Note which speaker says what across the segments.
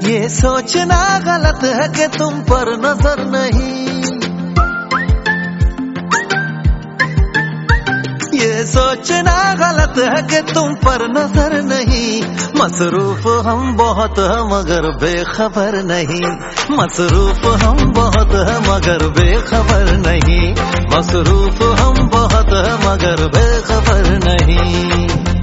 Speaker 1: ये सोचना गलत है कि तुम पर नजर नहीं, ये सोचना गलत है कि तुम पर नजर नहीं। मसरूफ हम बहुत है मगर बेखबर नहीं, मसरूफ हम बहुत है मगर बेखबर नहीं, मसरूफ हम बहुत है मगर बेखबर नहीं।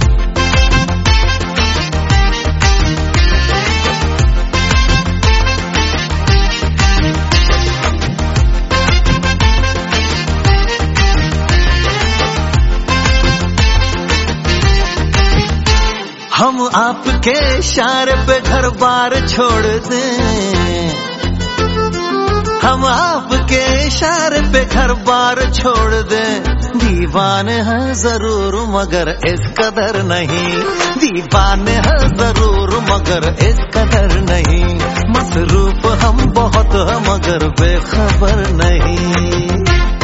Speaker 1: हम आपके इशारे पे घर बार छोड़ दें, हम आपके इशारे पे घर बार छोड़ दें। दीवाने हैं जरूर मगर इस कदर नहीं, दीवाने हैं जरूर मगर इस कदर नहीं। मसरूफ हम बहुत हैं मगर बेखबर नहीं।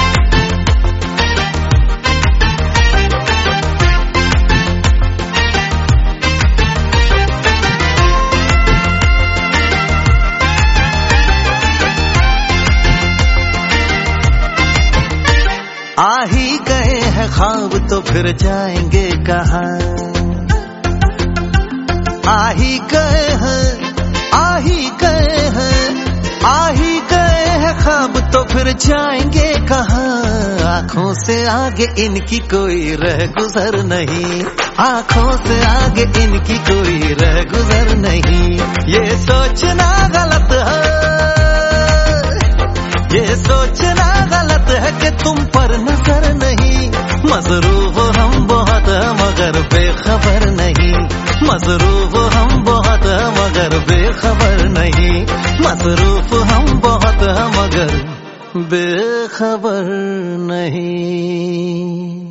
Speaker 1: आ ही गए हैं ख्वाब तो फिर जाएंगे कहाँ, आ ही गए हैं, आ ही गए हैं, आ ही गए हैं ख्वाब तो फिर जाएंगे कहाँ। आँखों से आगे इनकी कोई रह गुजर नहीं, आँखों से आगे इनकी कोई रह गुजर नहीं। ये सोचना गलत है, ये सोचना गलत है कि तुम पर नजर नहीं। मसरूफ हम बहुत है मगर बेखबर नहीं, मसरूफ हम बहुत है मगर बेखबर नहीं, मसरूफ हम बहुत है मगर बेखबर नहीं।